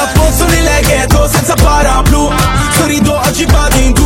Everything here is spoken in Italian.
Posto nelle ghetto senza paraplu, sorrido oggi vado in